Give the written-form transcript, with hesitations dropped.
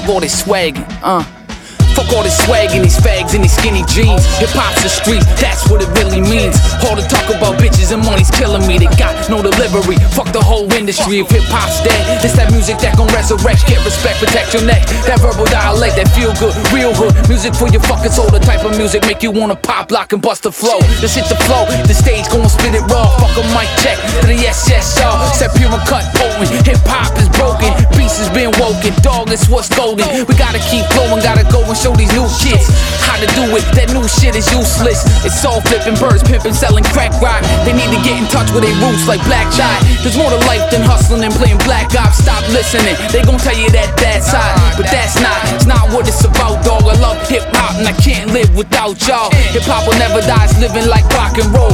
fuck all this swaggin', Fuck all this swag and these fags and these skinny jeans. Hip-hop's the streets, that's what it really means. All the talk about bitches and money's killing me. They got no delivery, fuck the whole industry. If hip-hop's dead, it's that music that gon' resurrect. Get respect, protect your neck. That verbal dialect, that feel good, real hood. Music for your fucking soul, the type of music make you wanna pop, lock, and bust the flow. Just hit the flow, the stage gon' spit it raw. Fuck a mic check, to the yes, y'all. Set pure and cut potent, hip-hop is broken. Beast has been woken, dog, it's what's golden. We gotta keep flowing, gotta go and show these new kids how to do it. That new shit is useless. It's all flipping birds, pimping, selling crack rock. They need to get in touch with their roots like Black Child. There's more to life than hustling and playing black ops. Stop listening, they gon' tell you that side, but that's not. It's not what it's about, dog. I love hip hop and I can't live without y'all. Hip hop will never die, it's living like rock and roll.